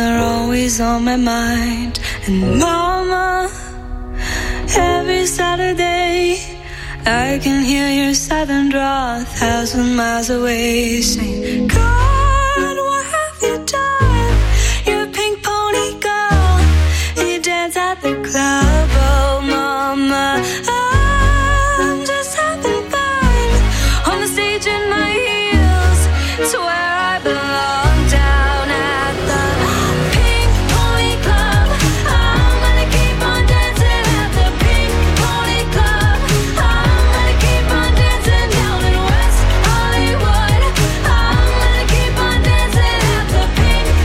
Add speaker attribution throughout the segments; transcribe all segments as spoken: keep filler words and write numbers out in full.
Speaker 1: you're always on my mind. And mama, every Saturday I can hear your southern drawl a thousand miles away, saying, God, what have you done? You're a pink pony girl, you dance at the club. Oh mama, I'm just having fun on the stage in my heels. It's where I belong, down at the Pink Pony Club. I'm gonna keep on dancing at the Pink Pony Club. I'm gonna keep on dancing down in West Hollywood. I'm gonna keep on dancing at the Pink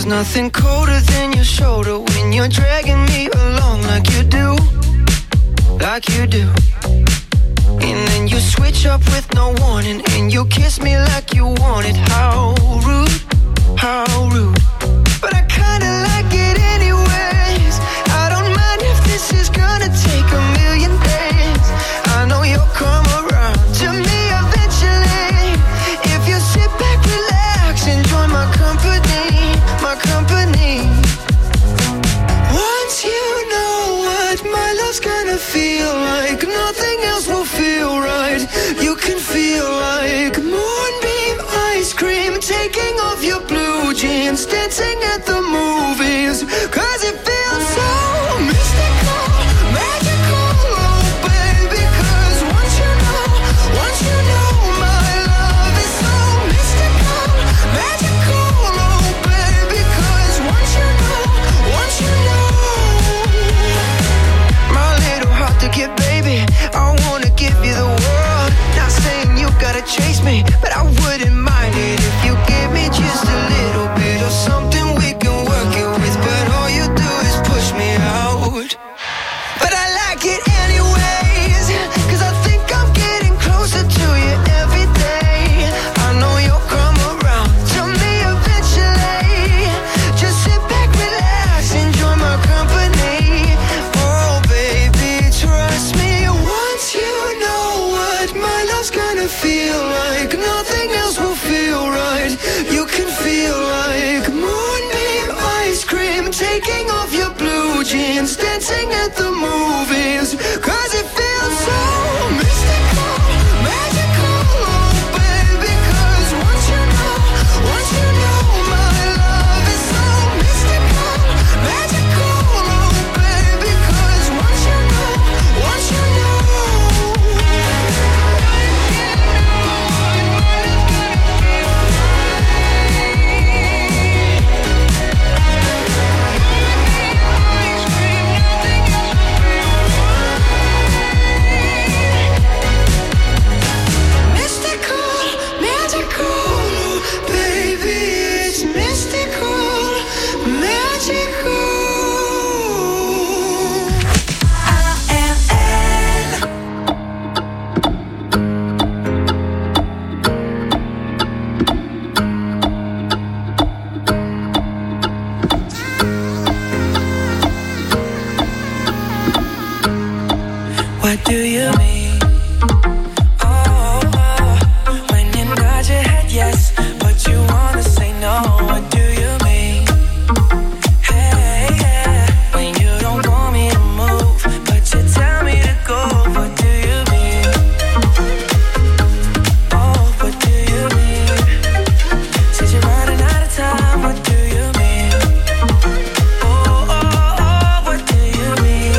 Speaker 2: There's nothing colder than your shoulder when you're dragging me along like you do, like you do. And then you switch up with no warning, and you kiss me like you want it. How rude, how rude. But I kinda like it anyways. I don't mind if this is gonna take a million days. I know you'll come around to me eventually. If you sit back, relax, enjoy my company, my company. Once you know what my love's gonna feel like, nothing else will feel right. You can feel like moonbeam ice cream, taking off your blue jeans, dancing at the movies. Cause it feels so mystical, magical, oh baby. Cause once you know, once you know my love is so mystical, magical, oh baby. Cause once you know, once you know, my little heart to get, baby, I wanna give you the world. Not saying you gotta chase me, but I wouldn't mind it if you give me just a little bit of something we can work it with. But all you do is push me out. But I like it anyways, cause I think I'm getting closer to you every day. I know you'll come around to me eventually. Just sit back, relax, enjoy my company. Oh baby, trust me. Once you know what my love's gonna feel like, nothing else will feel right. You can feel like moonbeam ice cream, taking off your blue jeans, dancing at the movies. Cause it feels so mystical, magical, oh baby. Cause once you know, once you know my love is so mystical, magical, oh baby. Cause once you know, once you know. What do you mean? Oh, oh, when you nod your head yes, but you wanna say no. What do you mean? Hey, yeah, when you don't want me to move, but you tell me to go. What do you mean? Oh, what do you mean? Said you're running out of time. What do you mean? Oh, oh, oh, what do you mean?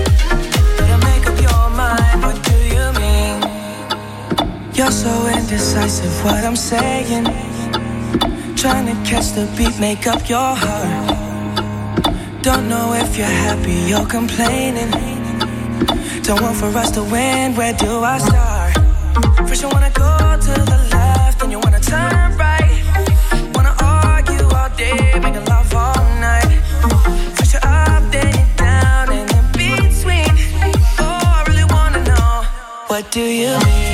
Speaker 2: You're so indecisive, what I'm saying. Trying to catch the beat, make up your heart. Don't know if you're happy or complaining. Don't want for us to win, where do I start? First you wanna go to the left, then you wanna turn right. Wanna argue all day, making love all night. First you're up, then you're down, and in between. Oh, I really wanna know, what do you mean?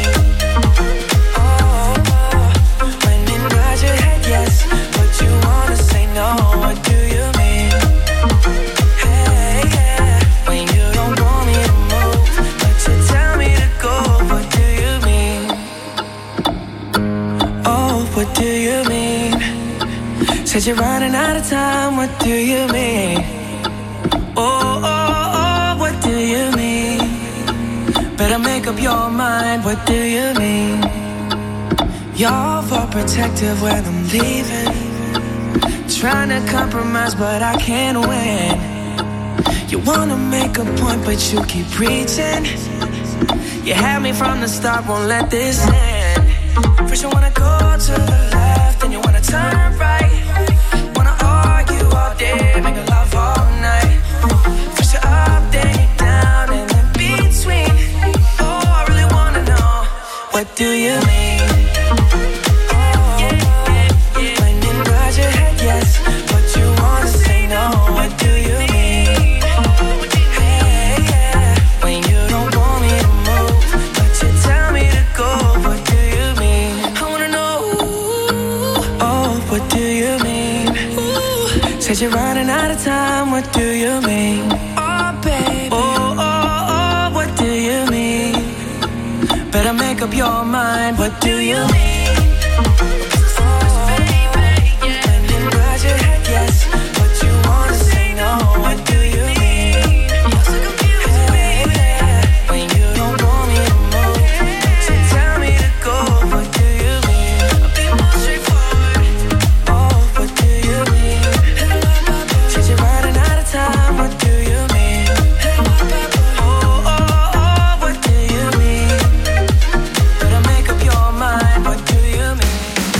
Speaker 2: What do you mean? Hey, yeah, when you don't want me to move, but you tell me to go. What do you mean? Oh, what do you mean? Said you're running out of time. What do you mean? Oh, oh, oh, what do you mean? Better make up your mind. What do you mean? You're overprotective when I'm leaving. Trying to compromise, but I can't win. You wanna make a point, but you keep preaching. You had me from the start, won't let this end. First you wanna go to the left, then you wanna turn right. Wanna argue all day, make love all night. First you're up, then you're down, and in between. Oh, I really wanna know, what do you mean? When you nod your head yes, but you
Speaker 3: Said you're running out of time, what do you mean? Oh, baby. Oh, oh, oh, what do you mean? Better make up your mind, what do you mean? Oh, baby, yeah. When you nod your head yes, but you wanna say no, what do you mean? You're so confused, baby. When you don't want me to move, so tell me to go, what do you mean? I'll be more straightforward. Oh, what do you mean? Said you're running out of time, what do you mean? Oh, oh, oh, what do you mean? Better make up your mind, what do you mean?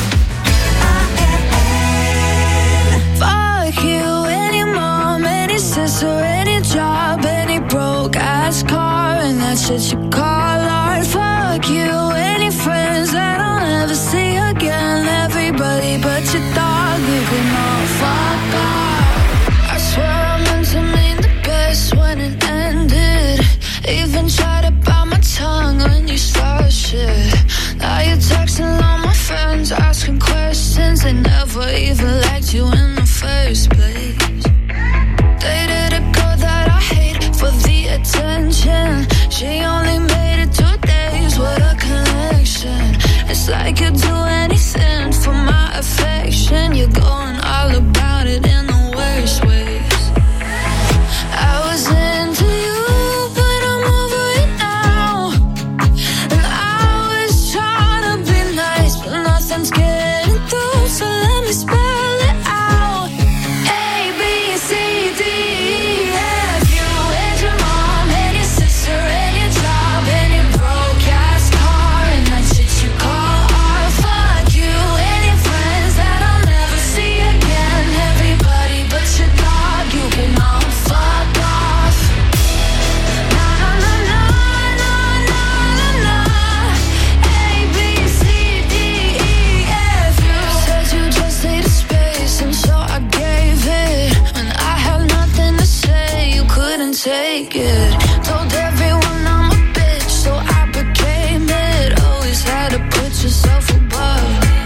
Speaker 1: Fuck you and your mom and your sister and your job and your broke ass car and that shit you call art. Fuck you and your friends that I'll never see again. Everybody but your dog, you can all fuck off. I swear I meant to mean the best when it ended. Even tried to bite my tongue when you started shit. Now you're texting all my friends, asking questions. They never even liked you in the first place. Dated a girl that I hate for the attention. She only made it two days with a connection. It's like you'd do anything for my affection. You're going all about it in the worst ways. I was into you, but I'm over it now. And I was trying to be nice, but nothing's getting through, so let me spell it out. A, B, C, D, E, F, you and your mom and your sister and your job and your broke ass car and that shit you call art. Fuck you and your friends that I'll never see again. Everybody but your dog, you can all fuck off. Na na na na na na na na. A, B, C, D, E, F, you said you just needed space, and so I gave it. When I had nothing to say, you couldn't take it. Told everyone I'm a bitch, so I became it. Always had to put yourself above me.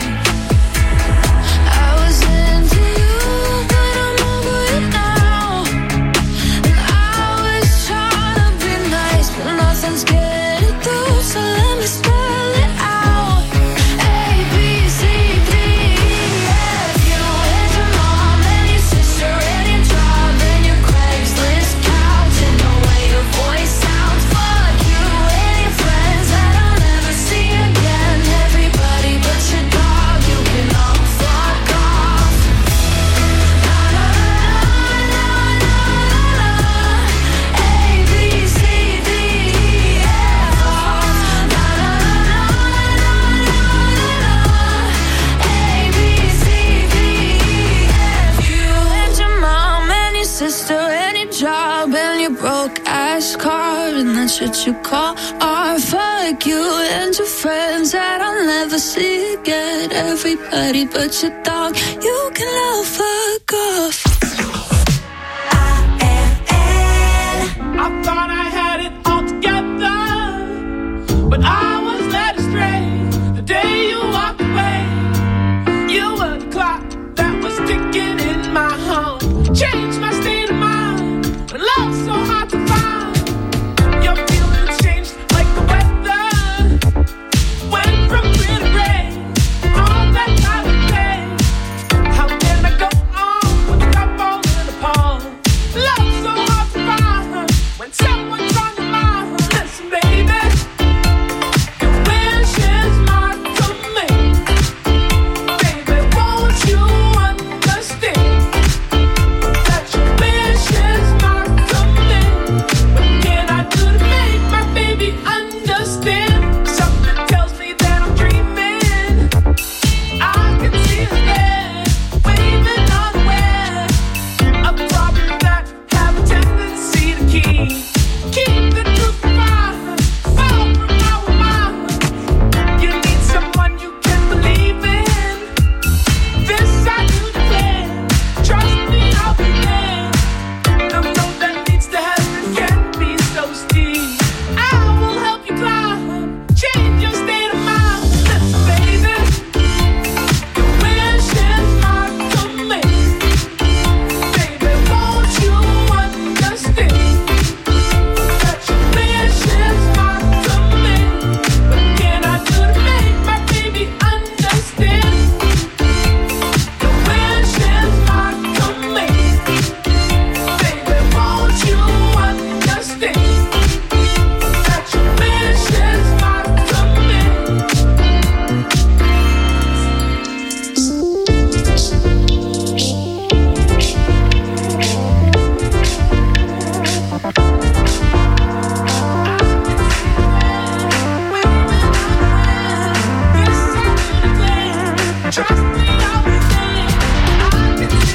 Speaker 1: I was into you, but I'm over it now. And I was trying to be nice, but nothing's getting through, so let me spell it out. A, B, C, D, E, F, you and your mom and your sister and your job and your Craigslist couch and the way your voice sounds. Fuck you and your friends that I'll never see again. Everybody but your dog, you can all fuck off. Na na na na na na na. A, B, C, D, E, F, off. Na na na na na na na. A, B, C, D, E, F. You and your mom and your sister and your job and your broke ass car and that shit you call art. Fuck you and your friends that I'll never see again. Everybody but your dog, you can all fuck off.
Speaker 4: I thought I had it all together, but I was led astray the day you walked away. You were the clock that was ticking in my home. Changed my state of mind when love's so hard to find. Your feelings changed like the weather. Went from clear to gray, all that time of day. How can I go on when you got falling apart? Love's so hard to find when someone's on your mind. Listen, baby,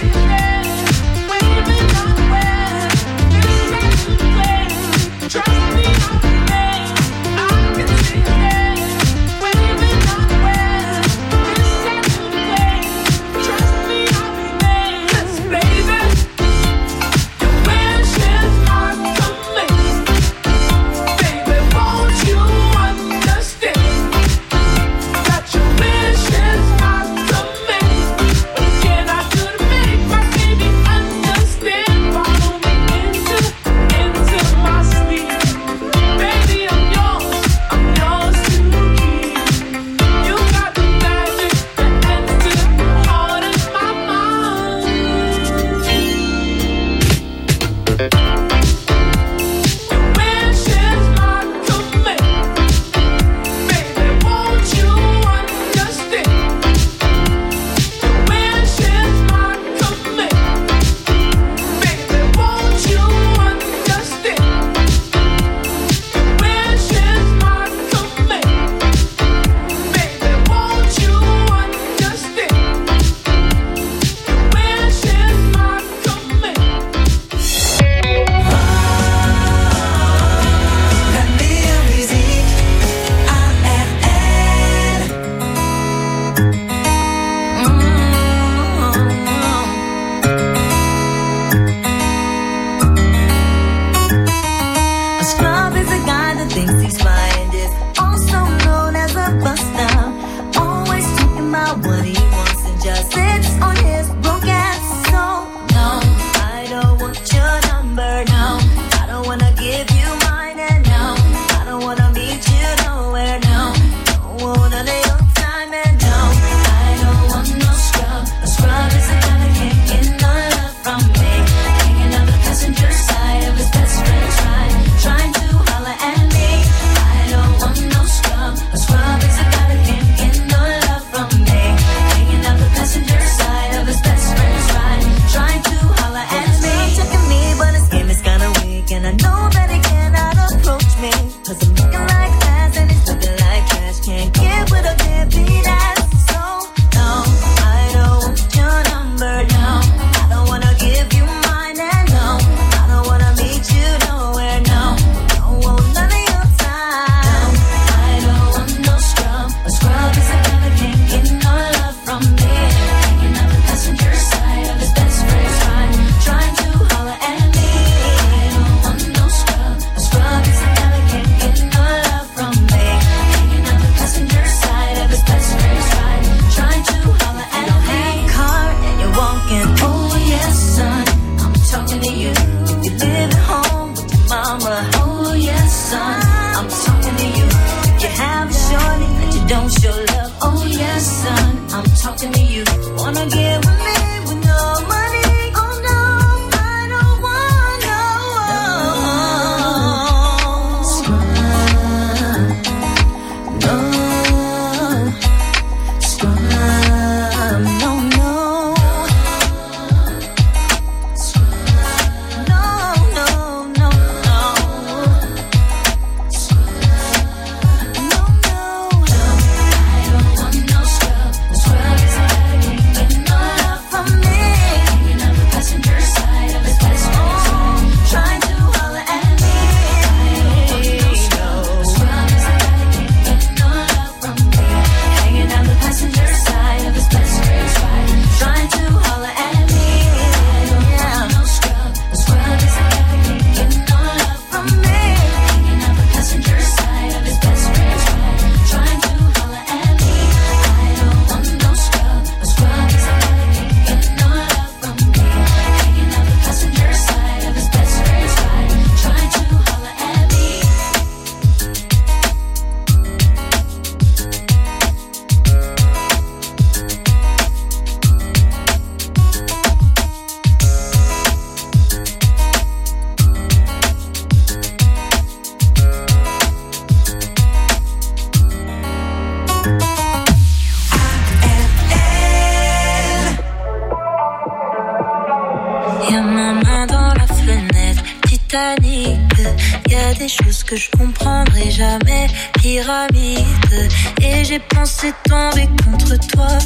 Speaker 5: des choses que je comprendrai jamais. Pyramide, et j'ai pensé tomber contre toi.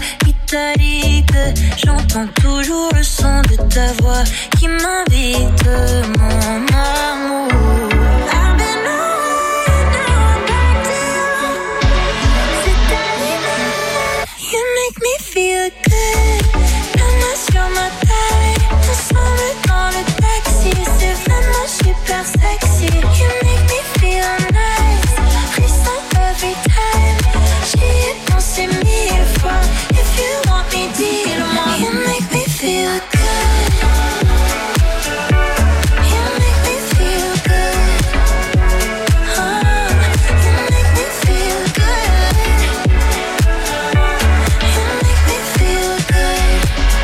Speaker 5: métallique. J'entends toujours le son de ta voix qui m'invite, mon amour. I've been away, now I'm back to you. C'est terminé. You make me feel good. La main sur ma taille, ensemble dans le taxi. C'est vraiment super sexy. You make me feel nice. Frisson every time. J'y ai pensé mille fois. If you want me, dis-le-moi. You make me feel good. You make me feel good. Oh, you make me feel good. You make me feel good.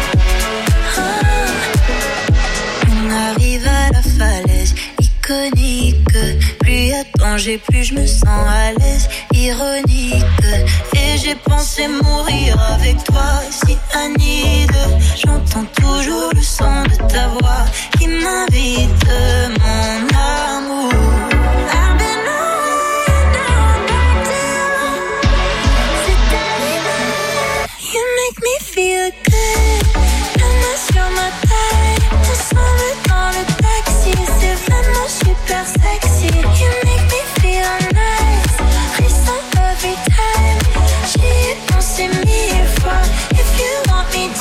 Speaker 5: Oh. On arrive à la falaise iconique. Plus y a danger, plus je me sens à l'aise. Ironique. Et j'ai pensé mourir avec toi, si Anide. J'entends toujours le son de ta voix qui m'invite, mon amour. I've been away, now I'm back to you. C'est terminé. You make me feel good. La main sur ma taille, ensemble dans le taxi. C'est vraiment super sexy. You make me feel nice. Frisson every time. J'y ai pensé mille fois. If you want me,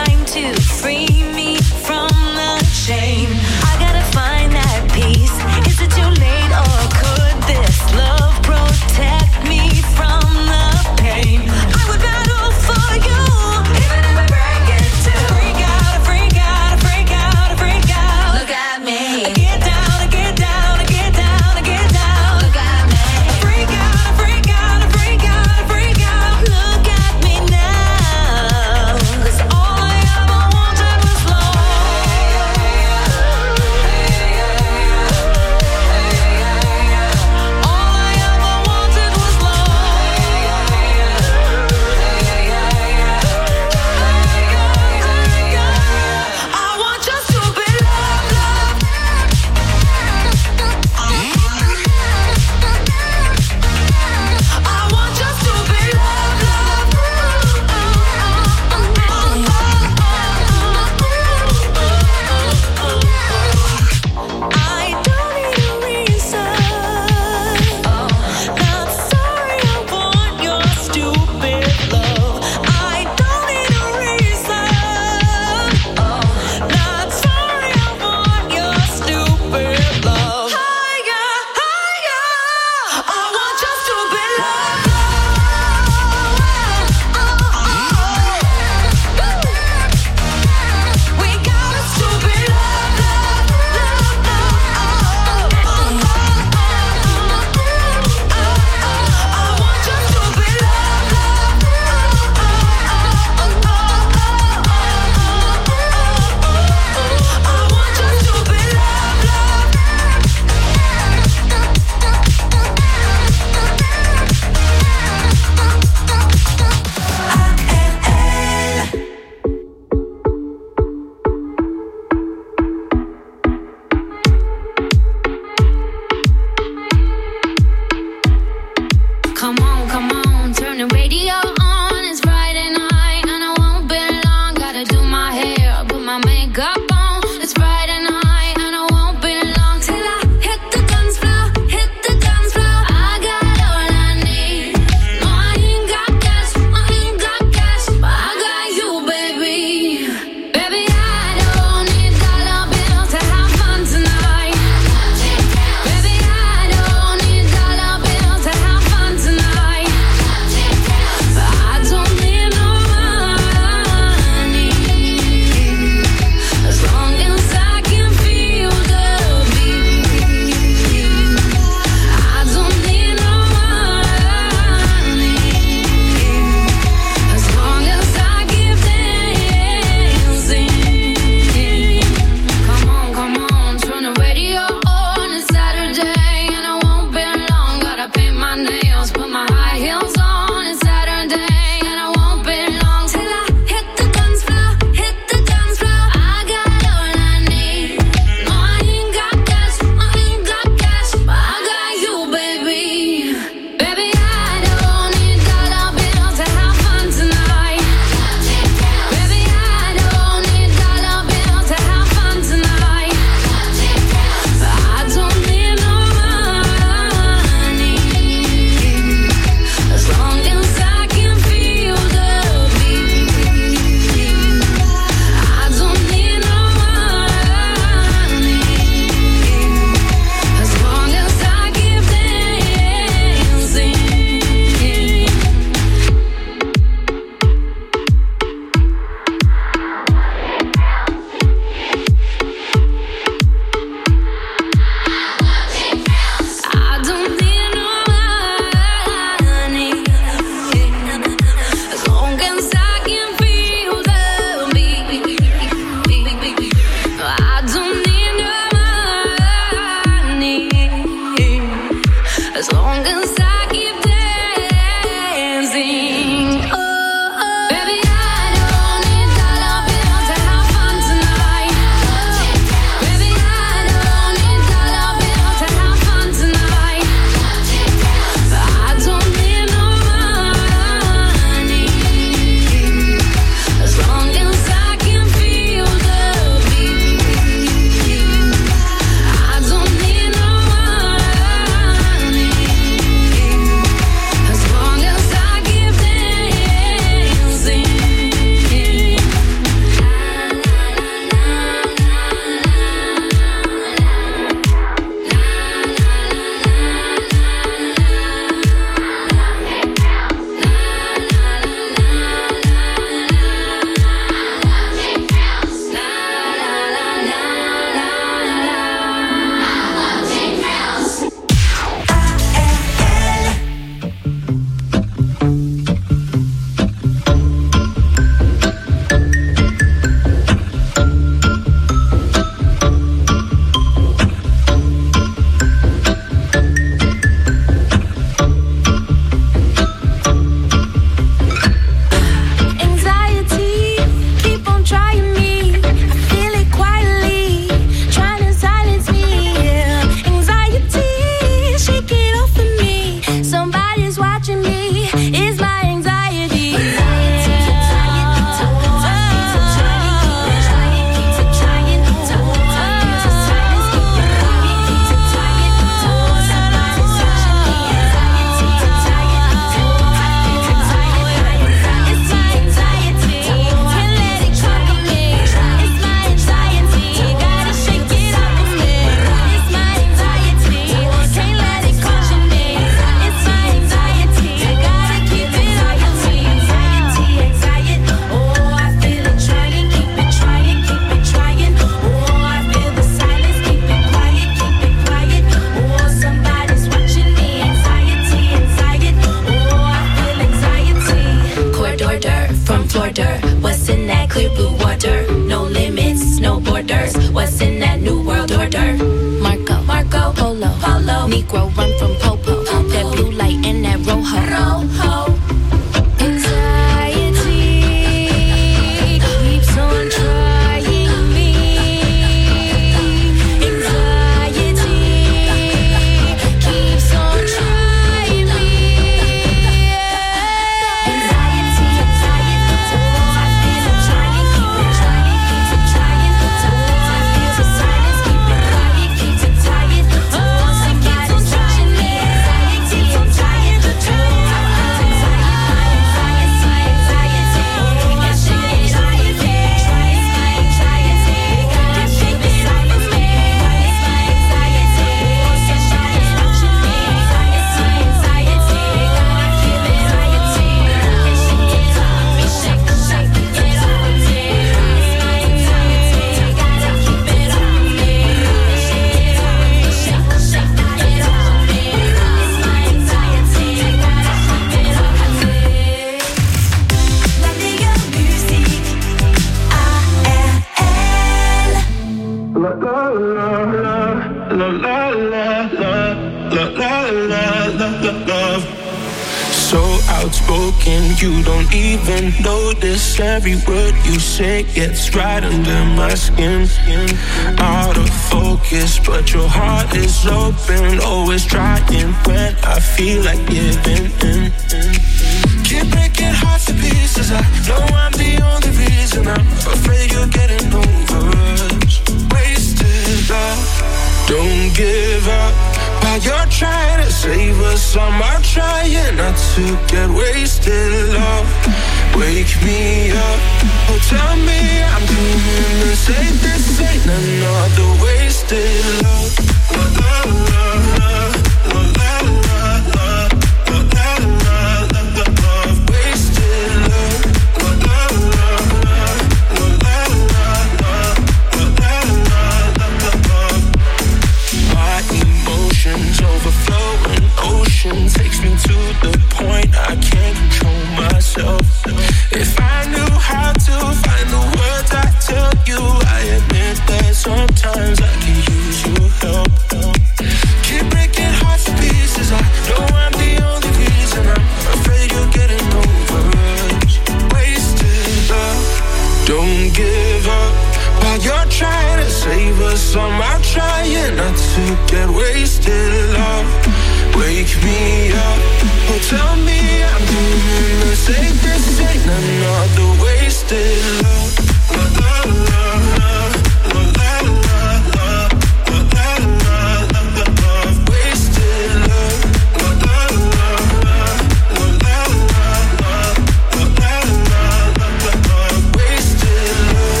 Speaker 3: So outspoken, you don't even notice. Every word you say gets right under my skin. Out of focus, but your heart is open. Always trying when I feel like giving in. Keep breaking hearts to pieces. I know I'm the only reason. I'm afraid you're getting over us. Wasted love. Don't give up. While you're trying to save us, I'm out trying not to get wasted, love. Wake me up, oh tell me I'm doing the same. This ain't another wasted love. La la la la, la la la la, la la la la la love. Wasted love. La la la la, la la la la, la la la la la love. My emotions overflowing, ocean takes me to the point I can't control myself. If I knew how to find the words I tell you, I admit that sometimes I can use your help. Keep breaking hearts to pieces. I know I'm the only reason. I'm afraid you're getting over us. Wasted love. Don't give up. While you're trying to save us, I'm out trying not to get wasted, love. Wake me up, oh tell me I'm doing the same. This ain't another wasted love. La la la la, la la la la, la la la la la love. Wasted love. La la la la, la la la la, la la la la la love. Wasted love.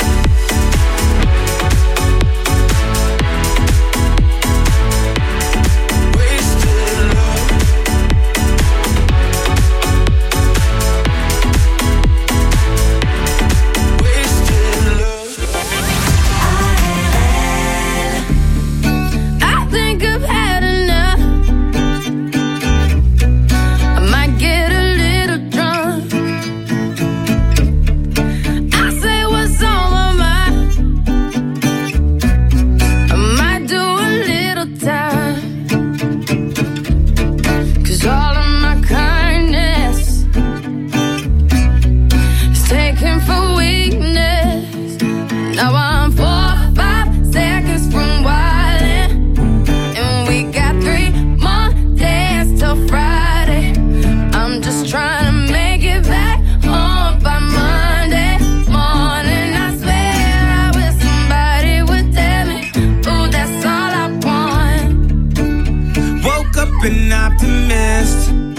Speaker 6: An optimist.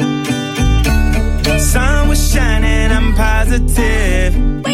Speaker 6: Sun was shining, I'm positive.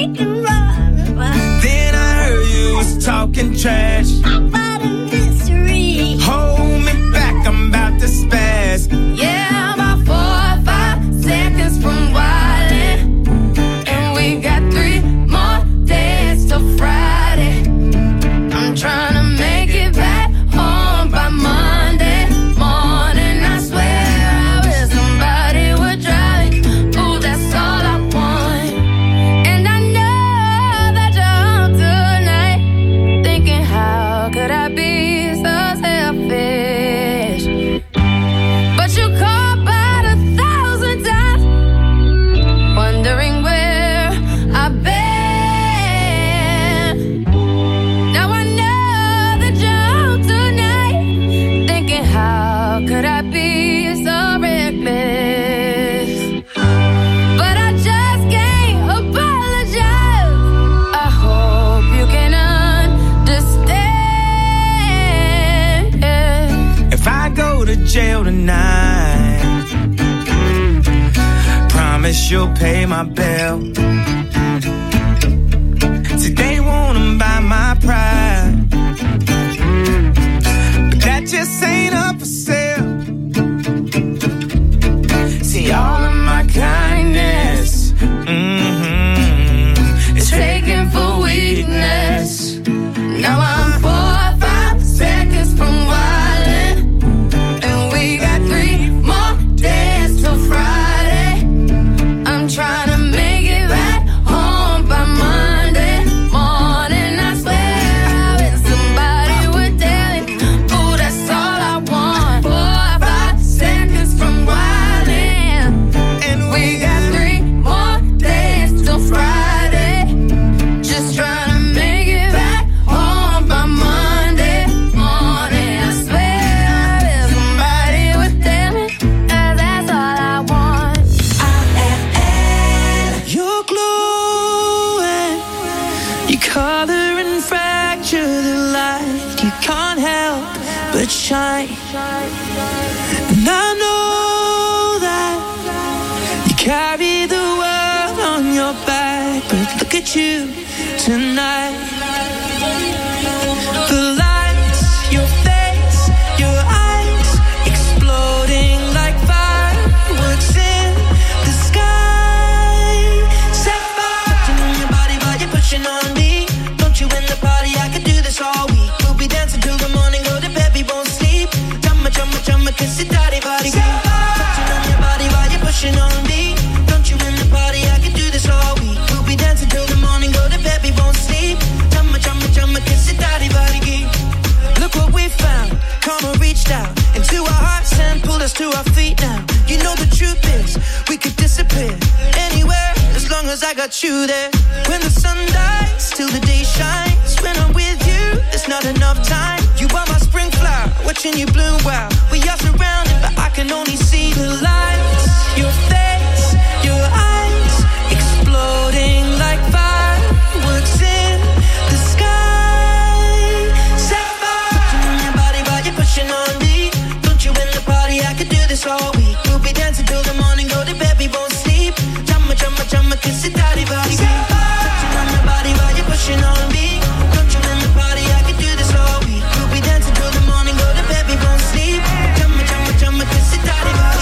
Speaker 6: Then I heard you was talking trash about a mystery. Hold me back, I'm about to spaz.
Speaker 1: Yeah, about four or five seconds from wildin', and we got three more days till Friday. I'm trying to make it back home by Monday morning. I swear I wish somebody would drive me. Ooh, that's all I want. And I know that you're up tonight, thinking how could I be so selfish? But you called about a thousand times, wondering where I've been. Now I know that you're up tonight, thinking how could I be so reckless? But I just can't apologize. I hope you can understand.
Speaker 6: If I go to jail tonight, promise you'll pay my bill. See, they wanna buy my pride, but that just ain't up for sale. See, all of my kindness, mm-hmm, is taken for weakness.
Speaker 1: Now I'm four or five seconds from wildin', and we got three more days till Friday. I'm trying to make it right
Speaker 3: color and fracture the light. You can't help but shine. And I know that you carry the world on your back, but look at you tonight. The lights, your face, your eyes, exploding like fireworks in the sky. Set fire. Touching on your body while you're pushing on me. Don't you in the party? I could do this all week. We'll be dancing till the morning, go to bed, we won't sleep. Chumma, chumma, chumma, kiss it, daddy, body. Touching on your body while you're pushing on me. Don't you in the party? I could do this all week. We'll be dancing till the morning, go to bed, we won't sleep. Chumma, chumma, chumma, kiss it, daddy, body. Look what we found. Karma reached out into our hearts and pulled us to our feet now. You know the truth is, we could disappear anywhere as long as I got you there. When the sun dies, till the day shines. When I'm with you, there's not enough time. You are my spring flower, watching you bloom. Wow, we are surrounded, but I can only see the lights. Your face, your eyes, exploding like fireworks in the sky. Set fire. Touching on your body while you're pushing on me. Don't you in the party? I could do this all week. We'll be dancing till the morning, go to bed, we won't sleep. Chumma, chumma, chumma, kiss it, daddy, body. Touching on your body while you're pushing on me. Don't you in the party? I could do this all week. We'll be dancing till the morning, go to bed, we won't sleep. Chumma, chumma, chumma, kiss it, daddy, body.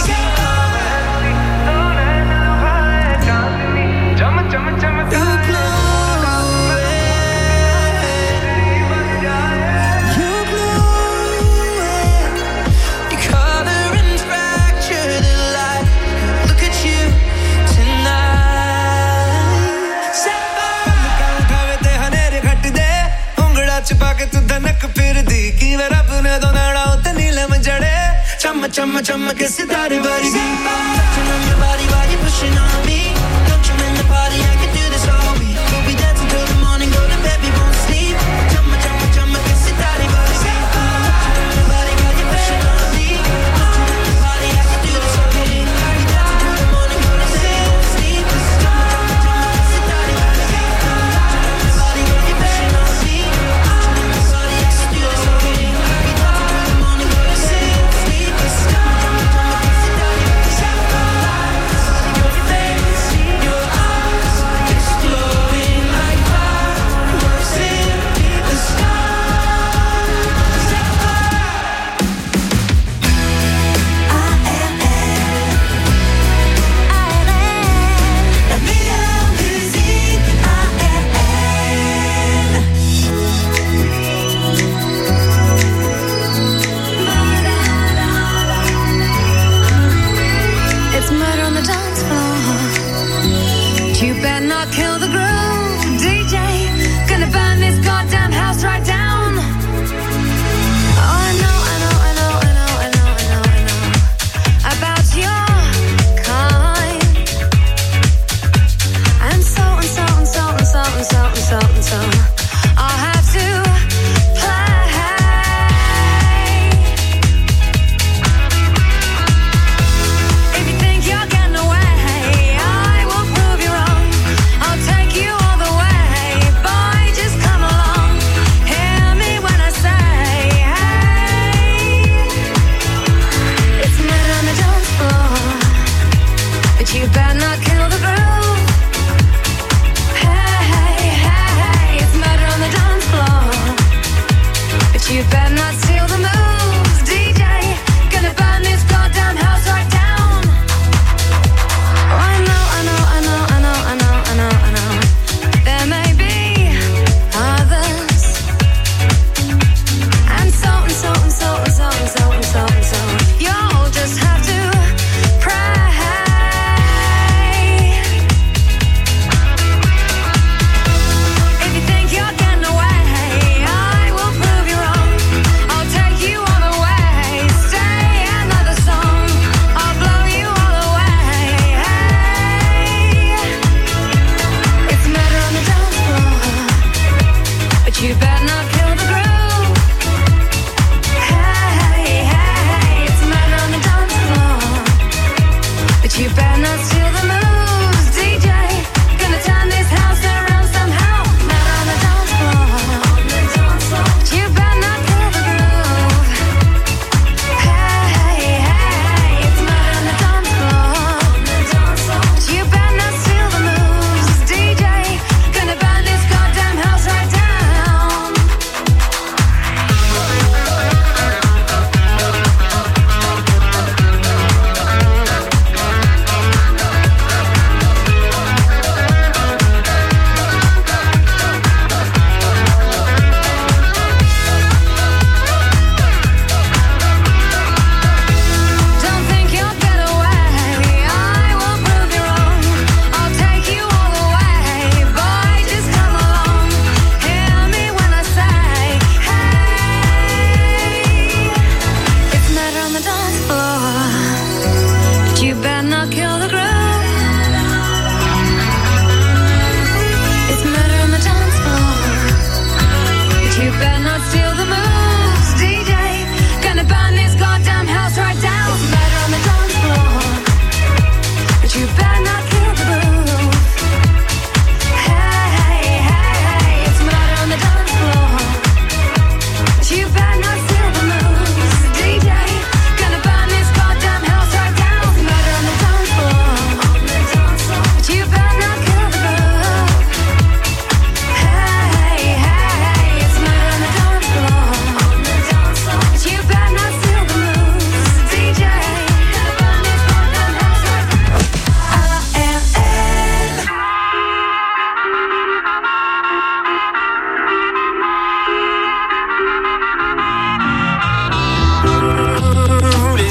Speaker 3: Chumma, chumma, chumma, kiss it, daddy, body. Touching on your body while you're pushing on me. Don't you in the party? I could do this all week. We'll be dancing till the morning, go to bed, we won't sleep. Chumma, chumma, chumma, kiss it, daddy, body. Touching on your body while you're pushing on me. Don't you in the party? I could do this all week. We'll be dancing till the morning, go to bed, we won't sleep. Chumma, chumma, chumma, kiss it, daddy, body. Touching on your body while you're pushing on me. Don't you in the party? I could do this all week. We'll be dancing till the morning, go to bed, we won't sleep. Chumma, chumma, chumma, kiss it, daddy, body.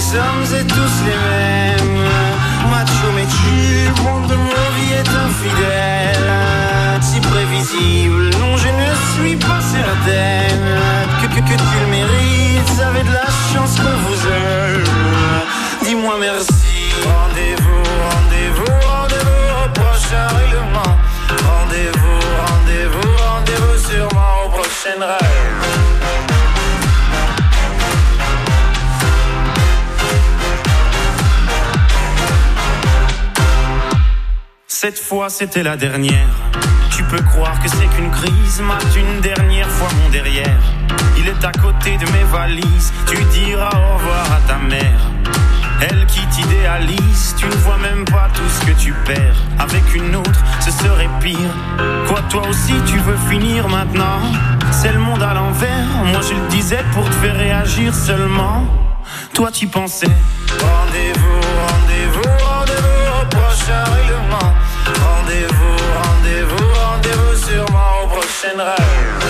Speaker 6: sommes et tous les mêmes. Macho mais chill, monde de ma vie est infidèle. Si prévisible, non je ne suis pas certaine que, que, que tu le mérites, vous avez de la chance qu'on vous aime. Dis-moi merci. Rendez-vous, rendez-vous, rendez-vous au prochain règlement. Rendez-vous, rendez-vous, rendez-vous sûrement au prochain rêve. Cette fois c'était la dernière. Tu peux croire que c'est qu'une crise, mate une dernière fois mon derrière. Il est à côté de mes valises, tu diras au revoir à ta mère. Elle qui t'idéalise, tu ne vois même pas tout ce que tu perds. Avec une autre, ce serait pire. Quoi, toi aussi tu veux finir maintenant? C'est le monde à l'envers, moi je le disais pour te faire réagir seulement. Toi tu pensais. Rendez-vous, rendez-vous, rendez-vous au prochain règlement. Rendez-vous, rendez-vous, rendez-vous sûrement au prochain rêve.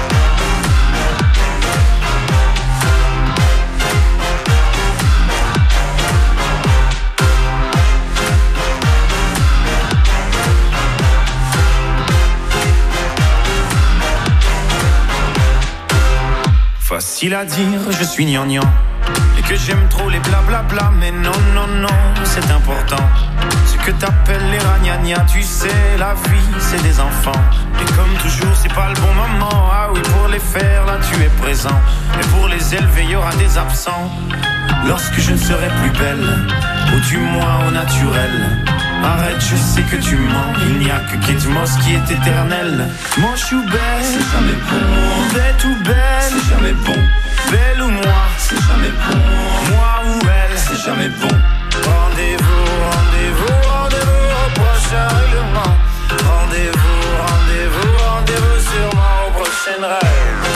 Speaker 6: Facile à dire, je suis gnangnan et que j'aime trop les blablabla, mais non, non, non, c'est important. Ce que t'appelles les ragnagnas, tu sais, la vie, c'est des enfants. Et comme toujours, c'est pas le bon moment. Ah oui, pour les faire, là, tu es présent. Et pour les élever, il y aura des absents. Lorsque je ne serai plus belle, ou du moins au naturel. Arrête, je sais que tu mens. Il n'y a que Kate Moss qui est éternelle. Manche ou belle, c'est jamais bon. Bête ou belle, c'est jamais bon. Belle ou moi, c'est jamais bon. Moi ou elle, c'est jamais bon. Rendez-vous, rendez-vous, rendez-vous au prochain règlement. Rendez-vous, rendez-vous, rendez-vous sûrement au prochain rêve.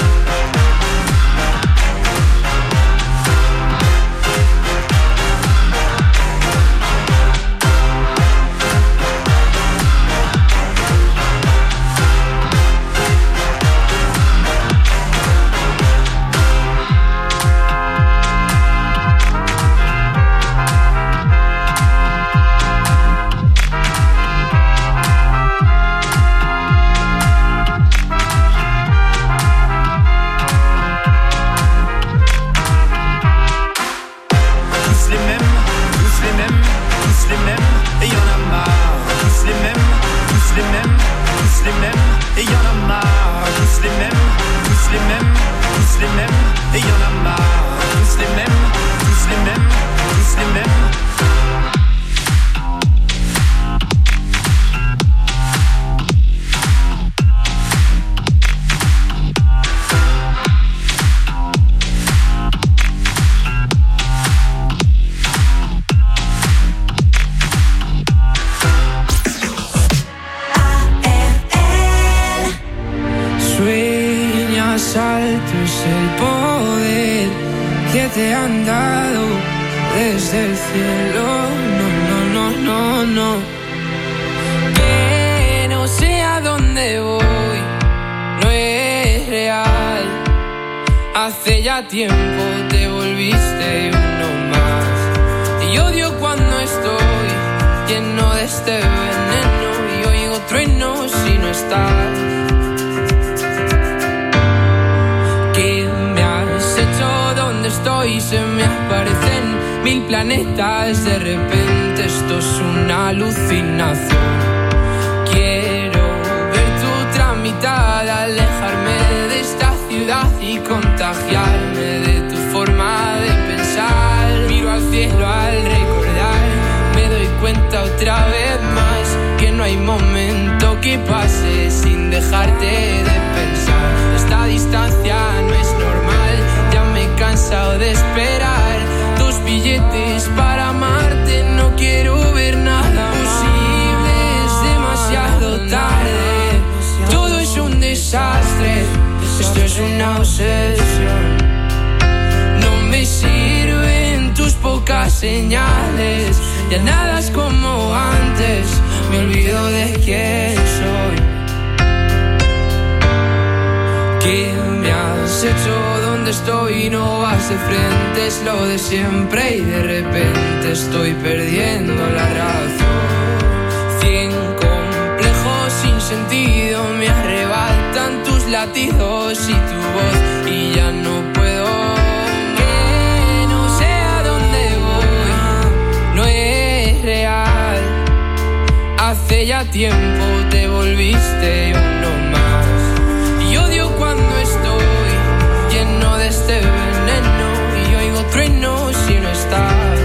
Speaker 7: Tiempo te volviste uno más. Y odio cuando estoy lleno de este veneno y oigo truenos si no estás. ¿Qué me has hecho? ¿Dónde estoy? Se me aparecen mil planetas. De repente esto es una alucinación. Quiero ver tu tramitada, alejarme de esta ciudad y contagiarme de tu forma de pensar. Miro al cielo al recordar, me doy cuenta otra vez más que no hay momento que pase sin dejarte de pensar. Esta distancia no es normal, ya me he cansado de esperar tus billetes para amarte. No quiero ver nada posible, es demasiado tarde. Todo es un desastre. Esto es una obsesión. No me sirven tus pocas señales. Ya nada es como antes. Me olvido de quién soy. ¿Qué me has hecho? ¿Dónde estoy? No vas de frente, es lo de siempre y de repente estoy perdiendo la razón. Cien complejos sin sentido me arrebatan tus latidos y tu voz y ya no puedo. Que no sé a dónde voy, no es real. Hace ya tiempo te volviste uno más. Y odio cuando estoy lleno de este veneno y oigo truenos si no estás.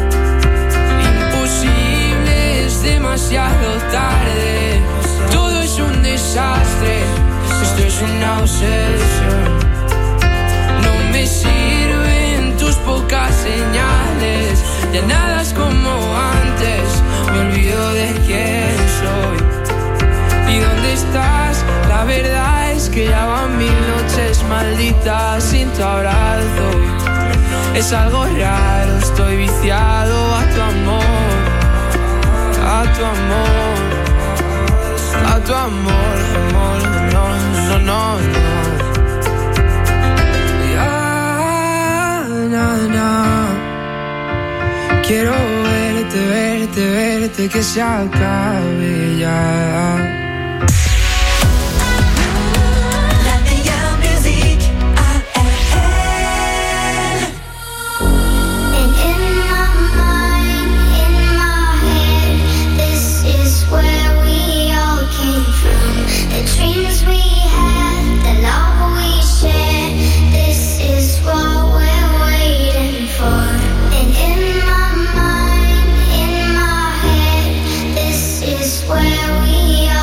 Speaker 7: Imposible, es demasiado tarde. Todo es un desastre, esto es una obsesión. No me sirven tus pocas señales, ya nada es como antes. Me olvido de quién soy y dónde estás. La verdad es que ya van mil noches malditas sin tu abrazo. Es algo raro, estoy viciado a tu amor, a tu amor, a tu amor, amor, no, no, no, no. Ya, na, na. Quiero verte, verte, verte, que se acabe ya.
Speaker 5: Where we are.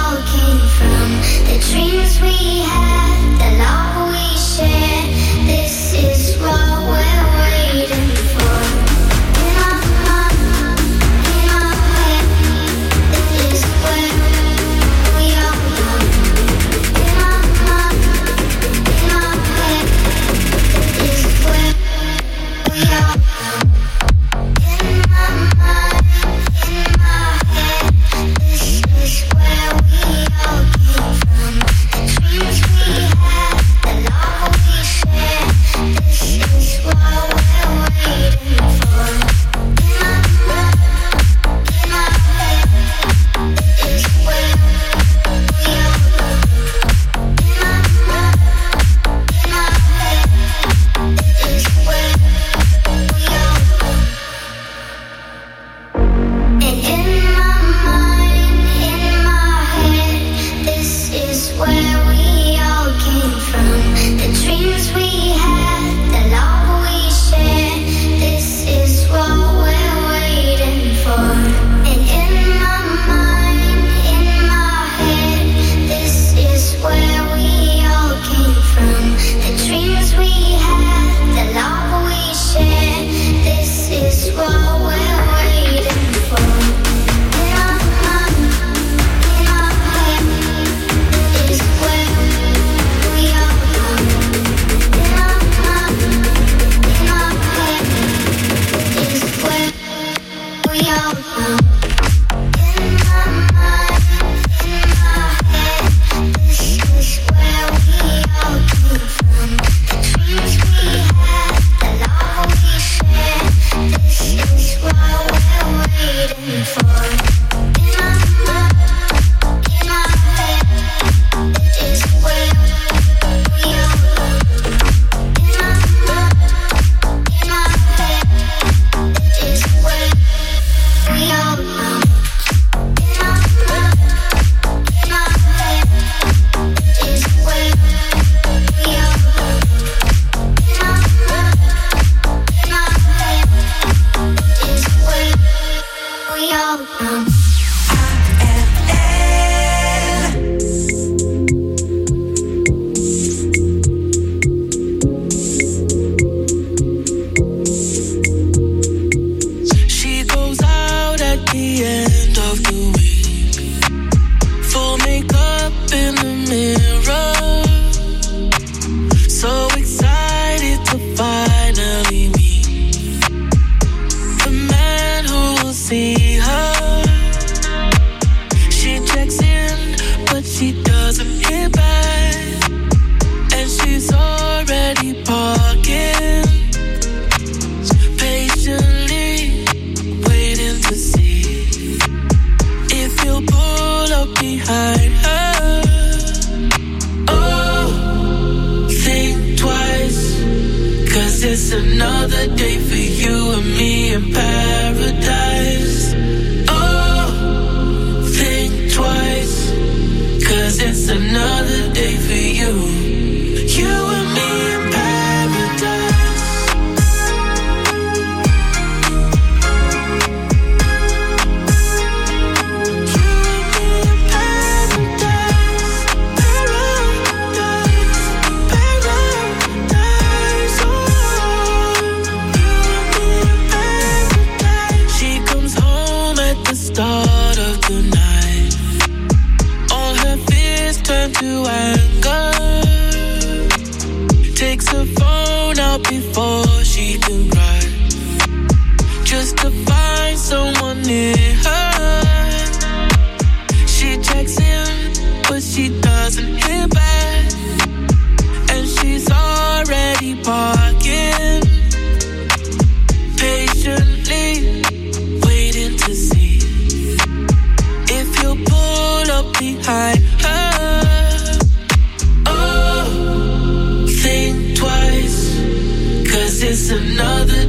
Speaker 3: another day for you and me in paradise. Oh, think twice, cause it's another day for you. You and me in paradise. You and me in paradise. Paradise, paradise. Oh, you and me in paradise. She comes home at the start of the night. All her fears turn to anger. Takes her phone out before she can cry, just to find someone near her. She checks in, but she doesn't hear back, and she's already parking, patiently waiting to see if you'll pull up behind her. Oh, think twice, cause it's another